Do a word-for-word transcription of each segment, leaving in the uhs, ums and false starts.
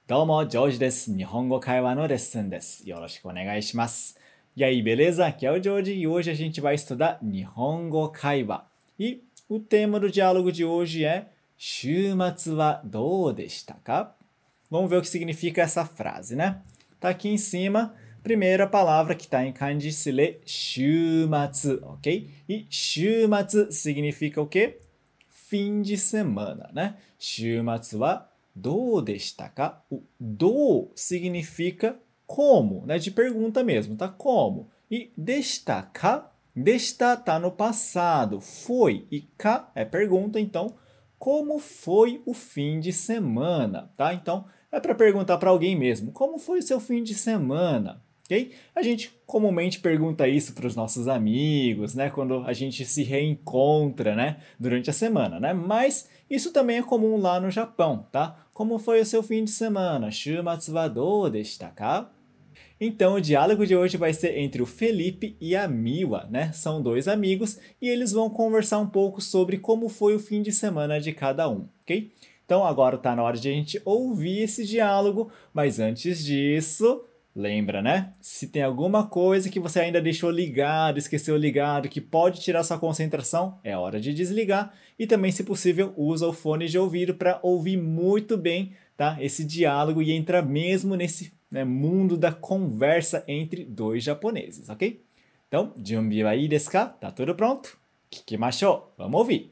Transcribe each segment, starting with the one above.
どうも、ジョージです。日本語会話のレッスンです。よろしくお願いします。E aí, beleza? Aqui é o George e hoje a gente vai estudar Nihongo Kaiwa. E o tema do diálogo de hoje é 週末はどうでしたか? Vamos ver o que significa essa frase, né? Tá aqui em cima. Primeira palavra que está em kanji se lê 週末, ok? E 週末 significa o quê? Fim de semana, né? 週末はどうでしたか? O do significa como, né? De pergunta mesmo, tá? Como? E desta ka, desta tá no passado, foi. E ka é pergunta, então, como foi o fim de semana, tá? Então, é para perguntar para alguém mesmo, como foi o seu fim de semana? Okay? A gente comumente pergunta isso para os nossos amigos, né? Quando a gente se reencontra, né? Durante a semana, né? Mas isso também é comum lá no Japão, tá? Como foi o seu fim de semana? 週末はどうでしたか? Então, o diálogo de hoje vai ser entre o Felipe e a Miwa, né? São dois amigos e eles vão conversar um pouco sobre como foi o fim de semana de cada um, ok? Então, agora está na hora de a gente ouvir esse diálogo, mas antes disso, lembra, né? Se tem alguma coisa que você ainda deixou ligado, esqueceu ligado, que pode tirar sua concentração, é hora de desligar. E também, se possível, usa o fone de ouvido para ouvir muito bem, tá? Esse diálogo e entrar mesmo nesse, né, mundo da conversa entre dois japoneses, ok? Então, junbi wa ii desu ka? Tá tudo pronto? Kikimashou. Vamos ouvir.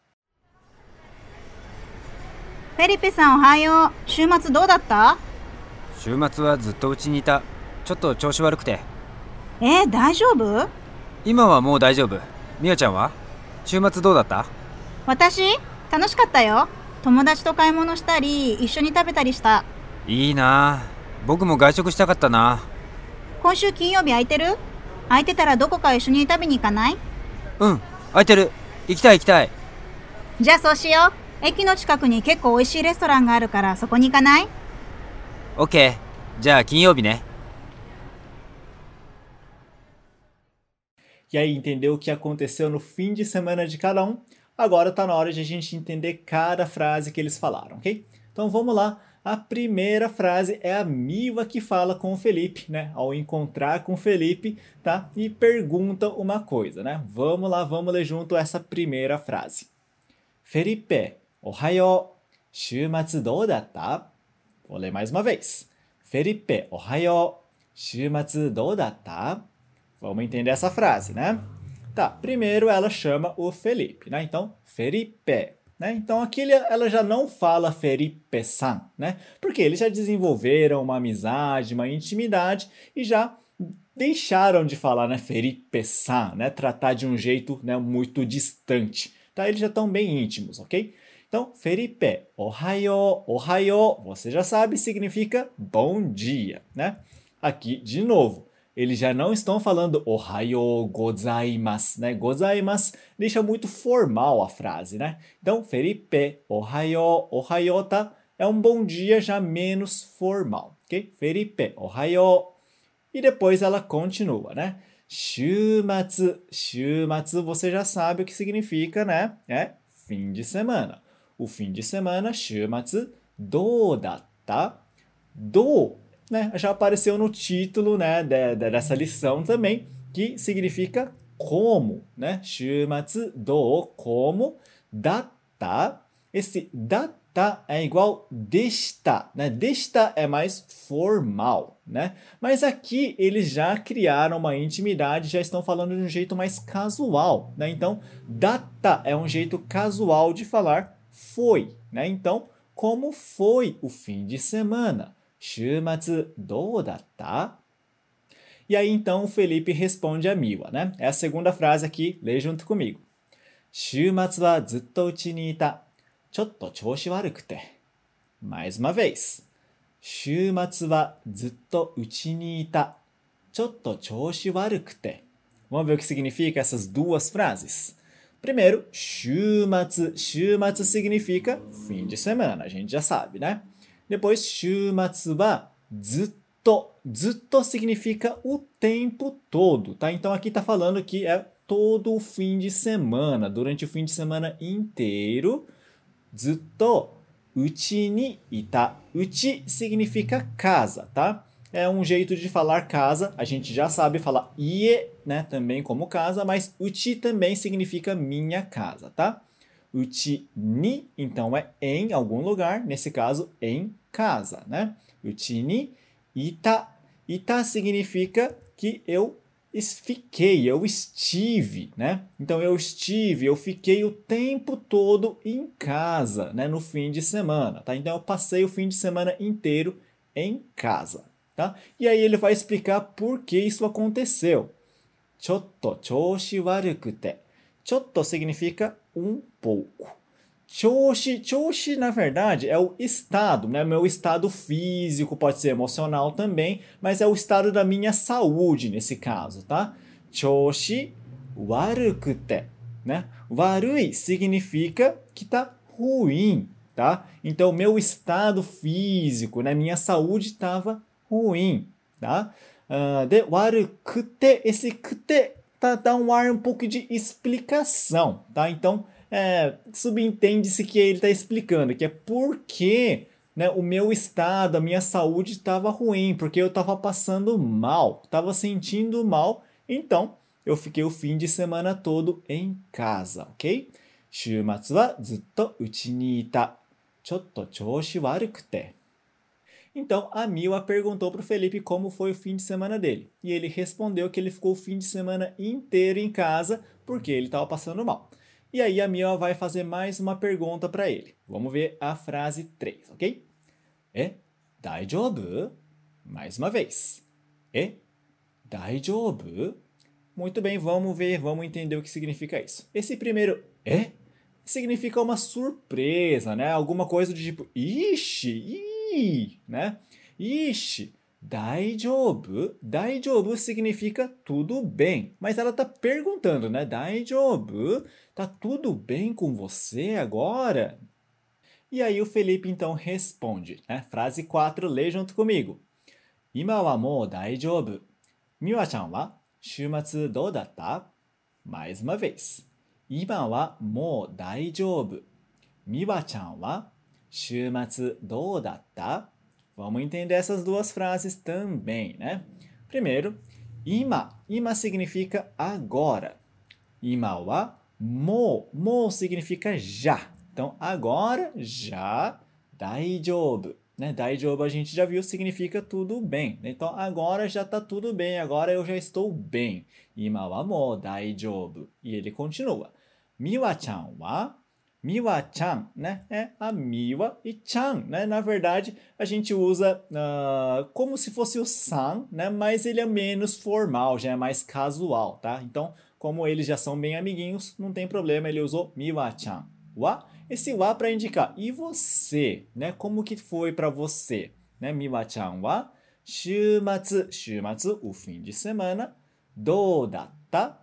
フェリペさんおはよう。週末どうだった？ 週末はずっと家にいた。ちょっと調子悪くて。 えー、大丈夫？ 今はもう大丈夫。みやちゃんは？週末どうだった？ 私？楽しかったよ。友達と買い物したり、一緒に食べたりした。 いいな。僕も外食したかったな。 今週金曜日空いてる？空いてたらどこか一緒に食べに行かない？ うん、空いてる。行きたい行きたい。 じゃあそうしよう。駅の近くに結構美味しいレストランがあるからそこに行かない？ OK。じゃあ金曜日ね。 E aí, entendeu o que aconteceu no fim de semana de cada um? Agora está na hora de a gente entender cada frase que eles falaram, ok? Então vamos lá. A primeira frase é a Miwa que fala com o Felipe, né? Ao encontrar com o Felipe, tá? E pergunta uma coisa, né? Vamos lá, vamos ler junto essa primeira frase. Felipe, ohayou. 週末どうだった? Vou ler mais uma vez. Felipe, ohayou. 週末どうだった? Vamos entender essa frase, né? Tá, primeiro ela chama o Felipe, né? Então, Felipe, né? Então aqui ela já não fala Felipe-san, né? Porque eles já desenvolveram uma amizade, uma intimidade e já deixaram de falar, né, Felipe-san, né? Tratar de um jeito, né, muito distante, tá? Eles já estão bem íntimos, ok? Então, Felipe, ohayou, ohayou, você já sabe, significa bom dia, né? Aqui, de novo, eles já não estão falando ohayou gozaimasu, né? Gozaimasu deixa muito formal a frase, né? Então, Felipe, ohayou, ohayou, tá? É um bom dia já menos formal, ok? Felipe, ohayou. E depois ela continua, né? 週末, 週末, você já sabe o que significa, né? É fim de semana. O fim de semana, 週末, どうだった? Do, né? Já apareceu no título, né, de, de, dessa lição também, que significa como, né? 週末どう como だった。Esse だったé igual desta, né? Desta é mais formal, né? Mas aqui eles já criaram uma intimidade, já estão falando de um jeito mais casual, né? Então, data é um jeito casual de falar foi, né? Então, como foi o fim de semana? 週末どうだった? E aí, então, o Felipe responde a Miwa, né? É a segunda frase aqui, lê junto comigo. 週末はずっとうちにいた。ちょっと調子悪くて。Mais uma vez. 週末はずっとうちにいた。ちょっと調子悪くて. Vamos ver o que significa essas duas frases? Primeiro, 週末. 週末 significa fim de semana, a gente já sabe, né? Depois, 週末はずっと. ずっと significa o tempo todo, tá? Então aqui tá falando que é todo o fim de semana, durante o fim de semana inteiro. ずっと uchi ni ita. Uchi significa casa, tá? É um jeito de falar casa. A gente já sabe falar ie, né, também como casa, mas uchi também significa minha casa, tá? Uchi ni, então é em algum lugar, nesse caso, em casa, né? Uchi ni ita. Ita significa que eu fiquei, eu estive, né? Então eu estive, eu fiquei o tempo todo em casa, né, no fim de semana, tá? Então eu passei o fim de semana inteiro em casa, tá? E aí ele vai explicar por que isso aconteceu. Chotto choushi warukute. Chotto significa um pouco. Choushi, choushi na verdade é o estado, né? Meu estado físico, pode ser emocional também, mas é o estado da minha saúde nesse caso, tá? Choushi warukute, né? Warui significa que tá ruim, tá? Então meu estado físico, né? Minha saúde estava ruim, tá? Uh, de warukute, esse kute tá, dá um ar um pouco de explicação, tá? Então É, subentende-se que ele está explicando que é porque, né, o meu estado, a minha saúde estava ruim, porque eu estava passando mal, estava sentindo mal, então eu fiquei o fim de semana todo em casa, ok? 週末はずっと家にいた。ちょっと調子悪くて。Então, a Mila perguntou para o Felipe como foi o fim de semana dele. E ele respondeu que ele ficou o fim de semana inteiro em casa porque ele estava passando mal. E aí a Mila vai fazer mais uma pergunta para ele. Vamos ver a frase três, ok? É, daijoubu? Mais uma vez. É, daijoubu? Muito bem, vamos ver, vamos entender o que significa isso. Esse primeiro é significa uma surpresa, né? Alguma coisa de tipo, ishi, ii, né? Ishi. Daijoubu? Daijoubu significa tudo bem. Mas ela está perguntando, né? Daijoubu? Tá tudo bem com você agora? E aí o Felipe então responde, né? Frase quatro, lê junto comigo. Ima wa mou daijoubu. Miwa-chan wa shumatsu dou datta? Mais uma vez. Ima wa mou daijoubu. Miwa-chan wa shumatsu dou datta? Vamos entender essas duas frases também, né? Primeiro, ima. Ima significa agora. Ima wa mo. Mo significa já. Então, agora, já, daijoubu. Né? Daijoubu a gente já viu, significa tudo bem. Então, agora já está tudo bem. Agora eu já estou bem. Ima wa mo daijoubu. E ele continua. Miwa-chan wa... Miwa-chan, né? É a Miwa e chan, né? Na verdade, a gente usa uh, como se fosse o san, né? Mas ele é menos formal, já é mais casual, tá? Então, como eles já são bem amiguinhos, não tem problema, ele usou Miwa-chan. Wa, esse wa para indicar. E você, né? Como que foi para você? Né? Miwa-chan wa shumatsu, shumatsu, o fim de semana, dou datta?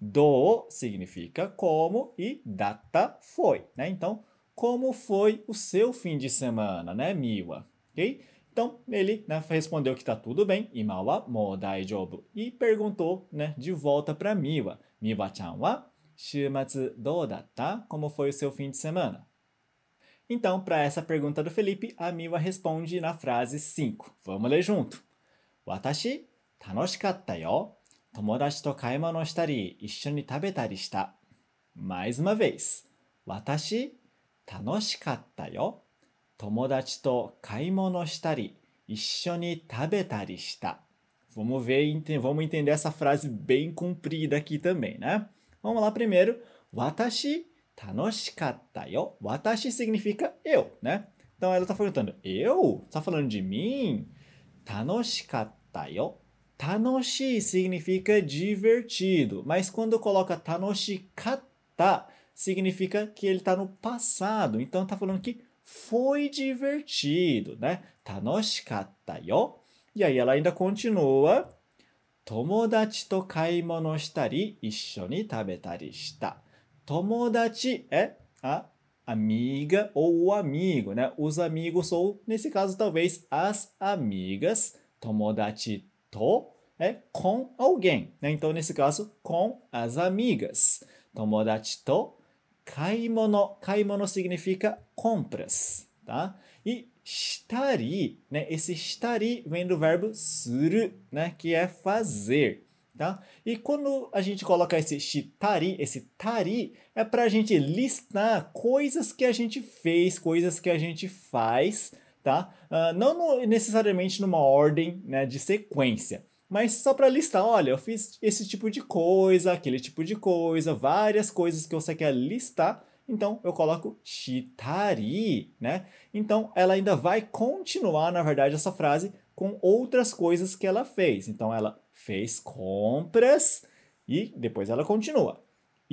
Do significa como e data foi, né? Então, como foi o seu fim de semana, né, Miwa? Ok? Então, ele, né, respondeu que está tudo bem, ima wa mou daijoubu, e perguntou, né, de volta para Miwa. Miwa-chan wa shumatsu dou datta? Como foi o seu fim de semana? Então, para essa pergunta do Felipe, a Miwa responde na frase cinco. Vamos ler junto. Watashi tanoshikatta yo. 友達と買い物したり、一緒に食べたりした。Mais uma vez. 私、楽しかったよ。友達と買い物したり、一緒に食べたりした。Vamos ver, vamos entender essa frase bem comprida aqui também, né? Vamos lá primeiro. 私、楽しかったよ。私 significa eu, né? Então ela está perguntando, eu? Está falando de mim? 楽しかったよ。Tanoshi significa divertido, mas quando coloca tanoshikatta, significa que ele está no passado. Então está falando que foi divertido, né? Tanoshikatta yo. E aí ela ainda continua. Tomodachi to kaimono shitari, issho ni tabetari shita. Tomodachi é a amiga ou o amigo, né? Os amigos ou, nesse caso, talvez as amigas. Tomodachi to é com alguém, né? Então, nesse caso, com as amigas. Tomodachi to kaimono. Kaimono significa compras, tá? E shitari, né? Esse shitari vem do verbo suru, né? Que é fazer, tá? E quando a gente coloca esse shitari, esse tari, é para a gente listar coisas que a gente fez, coisas que a gente faz, tá? Uh, não no, necessariamente numa ordem, né, de sequência, mas só para listar, olha, eu fiz esse tipo de coisa, aquele tipo de coisa, várias coisas que você quer listar, então eu coloco shitari, né? Então ela ainda vai continuar, na verdade, essa frase com outras coisas que ela fez. Então ela fez compras e depois ela continua.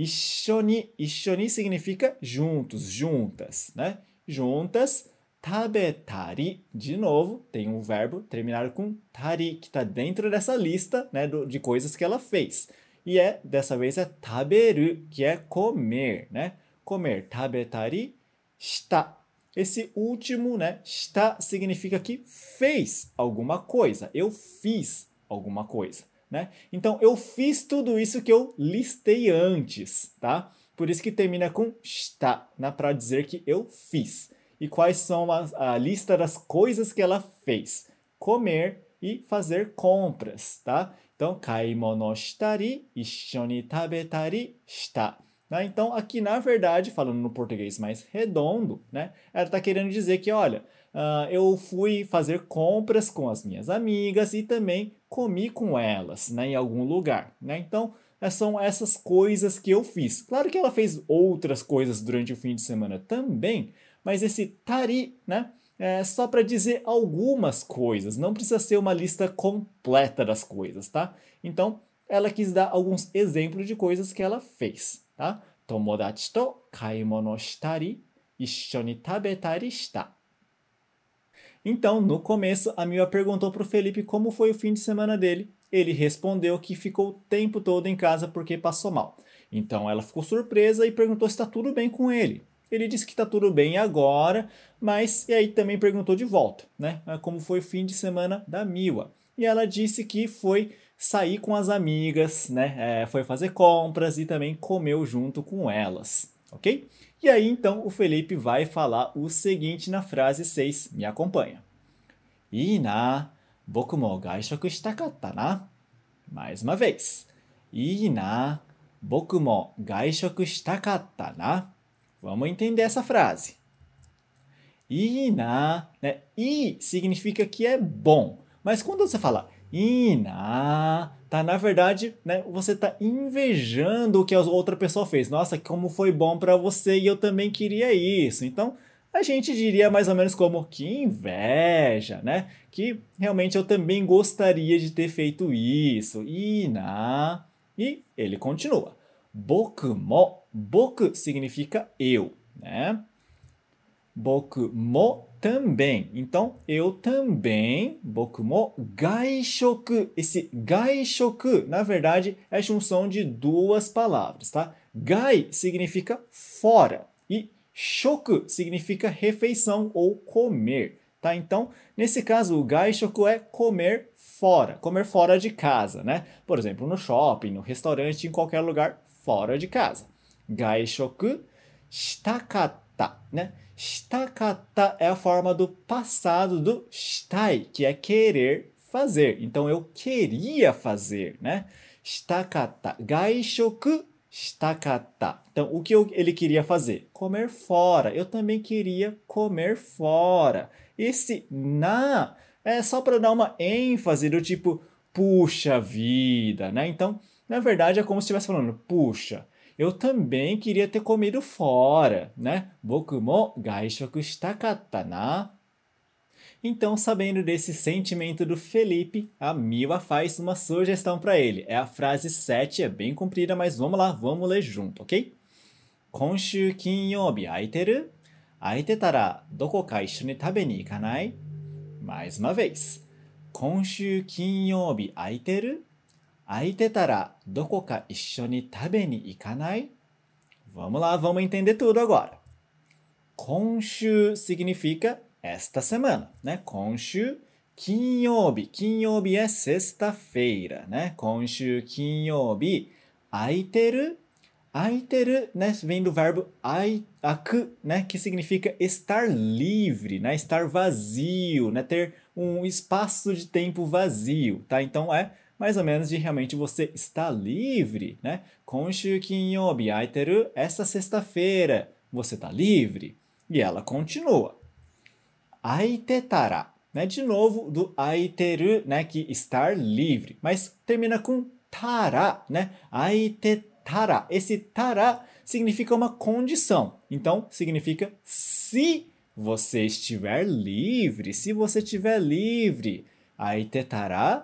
Ishoni, ishoni significa juntos, juntas, né? Juntas. Tabetari, de novo, tem um verbo terminado com tari, que está dentro dessa lista, né, do, de coisas que ela fez. E é, dessa vez, é taberu, que é comer, né? Comer, tabetari, shita. Esse último, né, shita, significa que fez alguma coisa. Eu fiz alguma coisa, né? Então, eu fiz tudo isso que eu listei antes, tá? Por isso que termina com shita, né, para dizer que eu fiz. E quais são a, a lista das coisas que ela fez? Comer e fazer compras, tá? Então, kaimono shitari, ishoni tabetari shita. Né? Então, aqui, na verdade, falando no português mais redondo, né, ela está querendo dizer que, olha, uh, eu fui fazer compras com as minhas amigas e também comi com elas, né, em algum lugar. Né? Então, são essas coisas que eu fiz. Claro que ela fez outras coisas durante o fim de semana também, mas esse tari, né, é só para dizer algumas coisas, não precisa ser uma lista completa das coisas, tá? Então, ela quis dar alguns exemplos de coisas que ela fez, tá? Tomodachi to kaimono shitari, ishoni tabetari shita. Então, no começo, a Mia perguntou para o Felipe como foi o fim de semana dele. Ele respondeu que ficou o tempo todo em casa porque passou mal. Então, ela ficou surpresa e perguntou se está tudo bem com ele. Ele disse que está tudo bem agora, mas e aí também perguntou de volta, né? Como foi o fim de semana da Miwa. E ela disse que foi sair com as amigas, né? É, foi fazer compras e também comeu junto com elas, ok? E aí então o Felipe vai falar o seguinte na frase seis, me acompanha. Ii na, boku mo gaishoku shitakatta na. Mais uma vez. Ii na, boku mo gaishoku shitakatta na. Vamos entender essa frase. Ina, né? I significa que é bom. Mas quando você fala ina, tá, na verdade, né, você tá invejando o que a outra pessoa fez. Nossa, como foi bom para você e eu também queria isso. Então, a gente diria mais ou menos como que inveja, né? Que realmente eu também gostaria de ter feito isso. Ina. E ele continua. Boku mo. Boku significa eu, né? Boku mo também. Então, eu também. Boku mo gaishoku. Esse gaishoku, na verdade, é a junção de duas palavras, tá? Gai significa fora e shoku significa refeição ou comer, tá? Então, nesse caso, o gaishoku é comer fora, comer fora de casa, né? Por exemplo, no shopping, no restaurante, em qualquer lugar fora de casa. Gaishoku shitakatta, né? Shitakatta é a forma do passado do shitai, que é querer fazer. Então, eu queria fazer, né? Shitakatta. Gaishoku shitakatta. Então, o que eu, ele queria fazer? Comer fora. Eu também queria comer fora. Esse na é só para dar uma ênfase do tipo, puxa vida, né? Então, na verdade, é como se estivesse falando, puxa, eu também queria ter comido fora, né? Boku mo gaishoku shitakatta na. Então, sabendo desse sentimento do Felipe, a Miwa faz uma sugestão para ele. É a frase sete, é bem comprida, mas vamos lá, vamos ler junto, ok? Konshu kinyoubi aiteru? Aitetara doko ka issho ni tabe ni ikanai? Mais uma vez. Konshu kinyoubi aiteru? Aitetara doko ka issho ni tabe ni ikanai? Vamos lá, vamos entender tudo agora. Konshu significa esta semana, né? Konshu kinyoubi. Kinyoubi é sexta-feira, né? Konshu kinyoubi. Aiteru. Aiteru, né, vem do verbo ai, aku, né, que significa estar livre, né, estar vazio, né, ter um espaço de tempo vazio, tá? Então é mais ou menos de realmente você estar livre, né? Konshu kinyobi aiteru, essa sexta-feira você está livre. E ela continua. Aitetara, né? De novo do aiteru, né, que estar livre, mas termina com tara, né? Aitetara. Esse tara significa uma condição. Então, significa se você estiver livre, se você estiver livre. Aitetara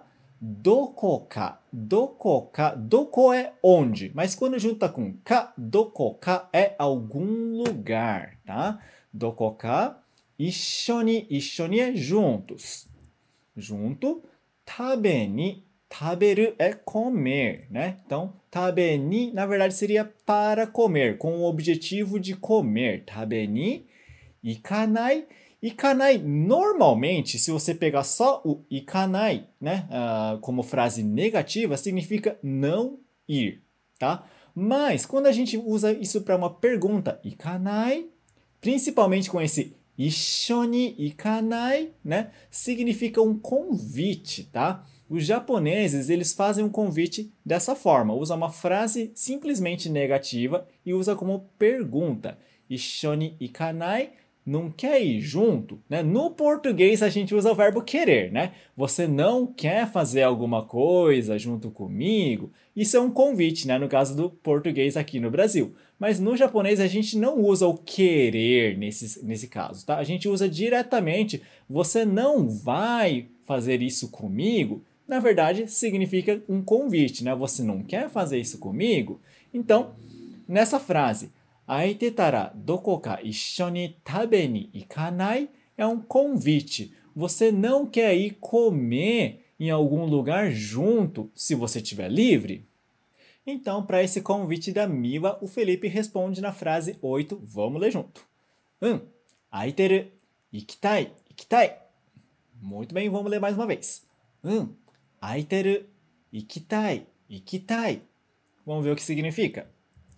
dokoka. Dokoka. Doko é onde, mas quando junta com ka, dokoka é algum lugar, tá? Dokoka, ishoni. Ishoni é juntos. Junto. Tabe ni. Taberu é comer, né? Então, tabe ni, na verdade, seria para comer, com o objetivo de comer. Tabe ni, ikanai. Ikanai, normalmente, se você pegar só o ikanai, né, uh, como frase negativa, significa não ir, tá? Mas, quando a gente usa isso para uma pergunta, ikanai, principalmente com esse ishoni ikanai, né, significa um convite, tá? Os japoneses, eles fazem um convite dessa forma, usa uma frase simplesmente negativa e usa como pergunta. Ishoni ikanai, não quer ir junto, né? No português a gente usa o verbo querer, né? Você não quer fazer alguma coisa junto comigo? Isso é um convite, né? No caso do português aqui no Brasil. Mas no japonês a gente não usa o querer nesse, nesse caso, tá? A gente usa diretamente, você não vai fazer isso comigo? Na verdade, significa um convite, né? Você não quer fazer isso comigo? Então, nessa frase, aitetara dokoka issho ni tabe ni ikanai é um convite. Você não quer ir comer em algum lugar junto se você estiver livre? Então, para esse convite da Miwa, o Felipe responde na frase oito. Vamos ler junto. Um, aiteru, ikitai, ikitai. Muito bem, vamos ler mais uma vez. Um, aiteru, ikitai, ikitai. Vamos ver o que significa.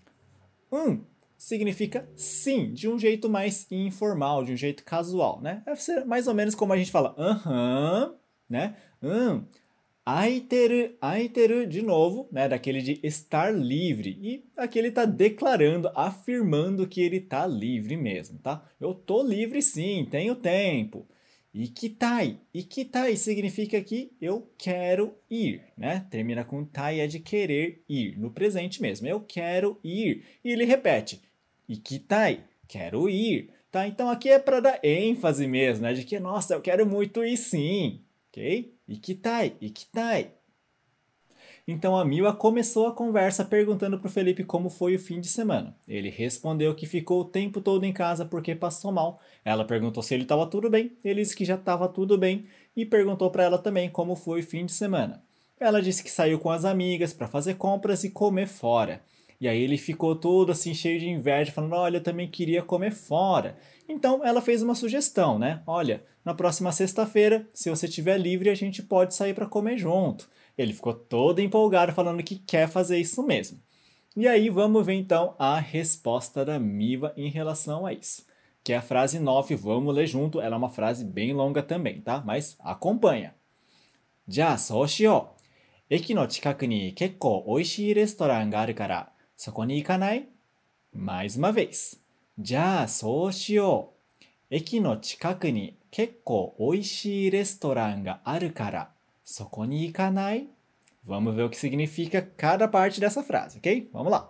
Um significa sim, de um jeito mais informal, de um jeito casual, né? Deve ser mais ou menos como a gente fala aham, né? Um, aiteru, aiteru, de novo, né? Daquele de estar livre. E aqui ele está declarando, afirmando que ele está livre mesmo, tá? Eu tô livre sim, tenho tempo. Ikitai. Ikitai significa que eu quero ir, né? Termina com tai, é de querer ir, no presente mesmo. Eu quero ir. E ele repete. Ikitai, quero ir. Tá? Então aqui é para dar ênfase mesmo, né? De que, nossa, eu quero muito ir sim. Ok? Ikitai, ikitai. Então a Miwa começou a conversa perguntando para o Felipe como foi o fim de semana. Ele respondeu que ficou o tempo todo em casa porque passou mal. Ela perguntou se ele estava tudo bem, ele disse que já estava tudo bem e perguntou para ela também como foi o fim de semana. Ela disse que saiu com as amigas para fazer compras e comer fora. E aí ele ficou todo assim cheio de inveja, falando, olha, eu também queria comer fora. Então ela fez uma sugestão, né? Olha, na próxima sexta-feira, se você estiver livre, a gente pode sair para comer junto. Ele ficou todo empolgado falando que quer fazer isso mesmo. E aí vamos ver então a resposta da Miwa em relação a isso. Que é a frase nove, vamos ler junto. Ela é uma frase bem longa também, tá? Mas acompanha. Já, sou shio. Eki no chikaku ni kekkou oishii restaurant ga aru kara, soko ni ikanai? Mais uma vez. Já, sou shio. Eki no chikaku ni kekkou oishii restaurant ga aru kara, soko ni ikanai? Vamos ver o que significa cada parte dessa frase, ok? Vamos lá.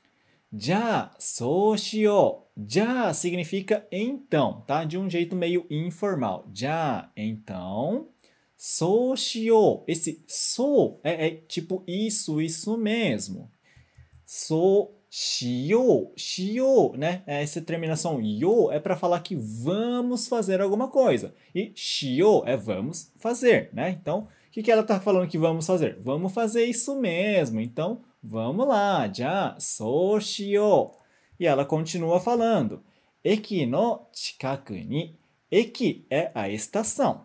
Já, sou shio. Já significa então, tá? De um jeito meio informal. Já, então. Sou shio. Esse sou é, é tipo isso, isso mesmo. Sou shio. Shio, né? Essa terminação yo é para falar que vamos fazer alguma coisa. E shio é vamos fazer, né? Então, o que, que ela está falando que vamos fazer? Vamos fazer isso mesmo. Então, vamos lá. Já, sou shio. E ela continua falando. Eki no chikaku ni. Eki é a estação.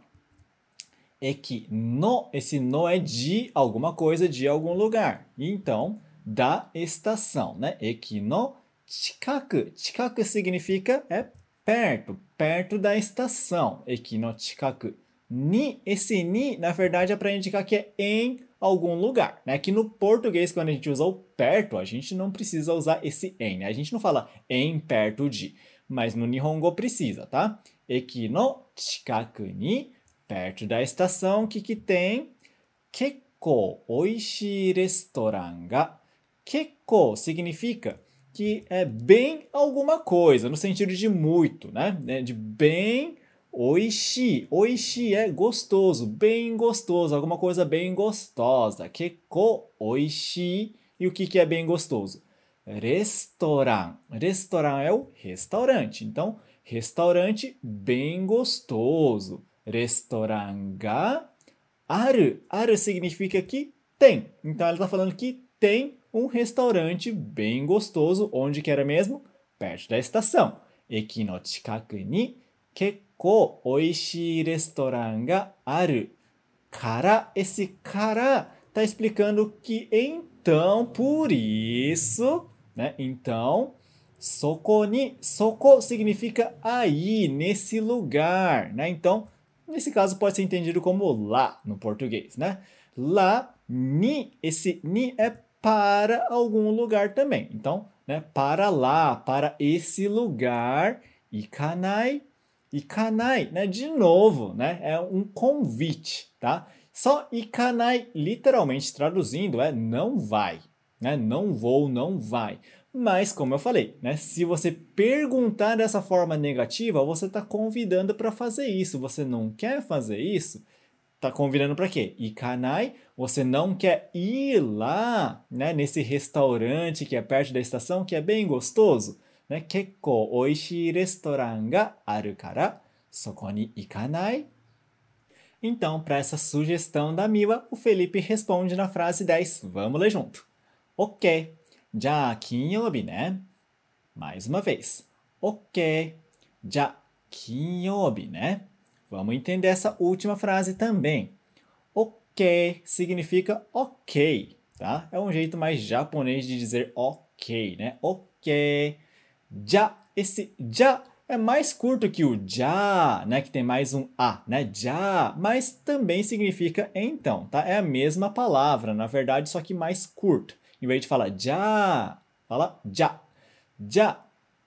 Eki no, esse no é de alguma coisa, de algum lugar. Então, da estação, né? Eki no chikaku. Chikaku significa é perto, perto da estação. Eki no chikaku. Ni, esse ni, na verdade, é para indicar que é em algum lugar, né? Que no português, quando a gente usa o perto, a gente não precisa usar esse em, né? A gente não fala em perto de, mas no Nihongo precisa, tá? Eki no chikaku ni, perto da estação, o que que tem? Kekko oishii restaurant ga. Kekko significa que é bem alguma coisa, no sentido de muito, né? De bem oishii. Oishii é gostoso, bem gostoso, alguma coisa bem gostosa. Kekko oishii. E o que que é bem gostoso? Restaurant. Restaurant é o restaurante. Então, restaurante bem gostoso. Restaurant ga aru. Aru significa que tem. Então, ela está falando que tem um restaurante bem gostoso. Onde que era mesmo? Perto da estação. Eki no chikaku ni kekko oishii restaurant ga aru. Kara, esse kara está explicando que então, por isso, né? Então, soko ni, soko significa aí, nesse lugar, né? Então, nesse caso pode ser entendido como lá no português, né? Lá, ni, esse ni é para algum lugar também. Então, né? Para lá, para esse lugar, ikanai, ikanai, né? De novo, né? É um convite, tá? Só ikanai, literalmente traduzindo, é não vai, né? Não vou, não vai. Mas, como eu falei, né? Se você perguntar dessa forma negativa, você está convidando para fazer isso. Você não quer fazer isso? Está convidando para quê? Ikanai, você não quer ir lá, né? Nesse restaurante que é perto da estação, que é bem gostoso, né? Kekko oishii restaurant ga aru kara, soko ni ikanai. Então, para essa sugestão da Miwa, o Felipe responde na frase dez. Vamos ler junto. Ok. Já kinyobi, né? Mais uma vez. Ok. Já kinyobi, né? Vamos entender essa última frase também. Ok significa ok, tá? É um jeito mais japonês de dizer ok, né? Ok. Já, esse já é mais curto que o já, né? Que tem mais um a, né? Já, mas também significa então, tá? É a mesma palavra, na verdade, só que mais curto. Em vez de falar já, fala já. Já,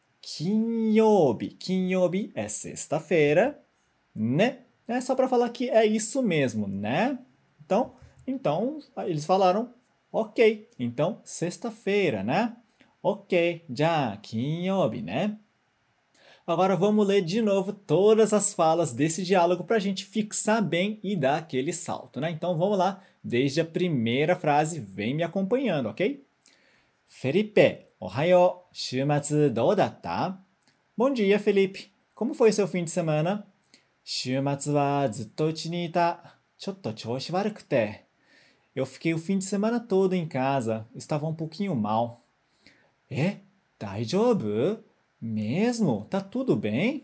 kinyobi. Kinyobi é sexta-feira, né? É só para falar que é isso mesmo, né? Então, então eles falaram ok. Então, sexta-feira, né? Ok, já, kinyobi, né? Agora vamos ler de novo todas as falas desse diálogo para a gente fixar bem e dar aquele salto, né? Então vamos lá, desde a primeira frase, vem me acompanhando, ok? Felipe, ohayo, shumatsu dou datta? Bom dia, Felipe. Como foi seu fim de semana? Shumatsu wa zutto uchi ni ita. Chotto choushi warukute. Eu fiquei o fim de semana todo em casa. Estava um pouquinho mal. É? Daijoubu? Mesmo? Tá tudo bem?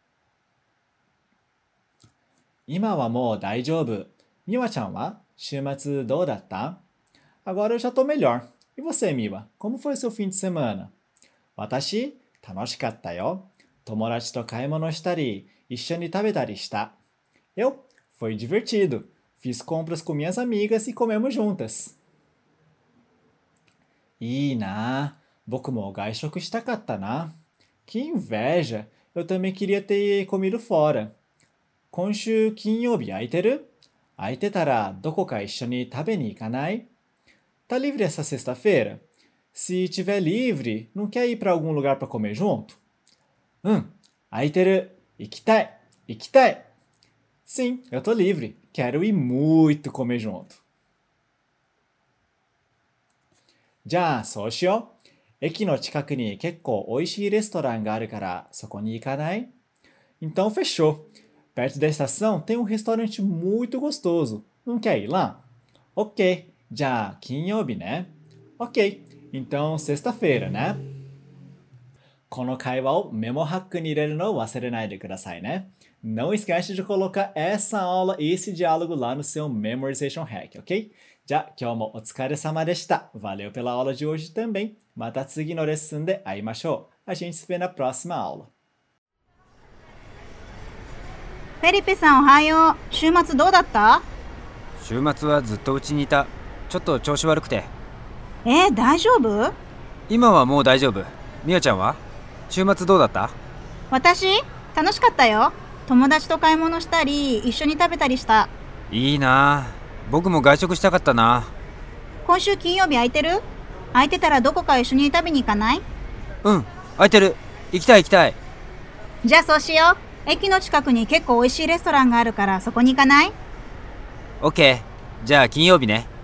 Ima wa mou daijoubu. Miwa-chan wa shumatsu dou datta? Agora eu já tô melhor. E você, Miwa? Como foi seu fim de semana? Watashi, tanoshikatta yo. Tomodachi to kaimono shitari, issho ni tabetari shita. Eu? Foi divertido. Fiz compras com minhas amigas e comemos juntas. Ii na. Boku mo gaishoku shitakatta na. Que inveja! Eu também queria ter comido fora. Konshu kinyobi aiteru? Aitetara dokoka issho ni tabe ni ikanai? Tá livre essa sexta-feira? Se tiver livre, não quer ir para algum lugar para comer junto? Hum, aiteru, ikitai, ikitai. Sim, eu tô livre. Quero ir muito comer junto. Já, sou shio. Eki no chikaku ni kekko oishii restaurant ga aru kara, soko ni ikanai? Então fechou. Perto da estação tem um restaurante muito gostoso. Não quer ir lá? Ok. Já, kinyobi, né? Ok. Então sexta-feira, né? この会話をメモハックに入れるのを忘れないでくださいね。Não esquece de colocar essa aula e esse diálogo lá no seu Memorization Hack, ok? じゃあ今日もお疲れ様でした。Valeu pela aula de hoje também. また次のレッスンで会いましょう。A gente se vê na próxima aula. フェリペさんおはよう。週末どうだった？ 週末はずっとうちにいた。ちょっと調子悪くて。 えー、大丈夫？ 今はもう大丈夫。みおちゃんは？週末どうだった？ 私？楽しかったよ。友達と買い物したり、一緒に食べたりした。 いいな。僕も外食したかったな。 今週金曜日空いてる？空いてたらどこか一緒に食べに行かない？ うん、空いてる。行きたい行きたい。 じゃあそうしよう。駅の近くに結構美味しいレストランがあるからそこに行かない？ オッケー。じゃあ金曜日ね。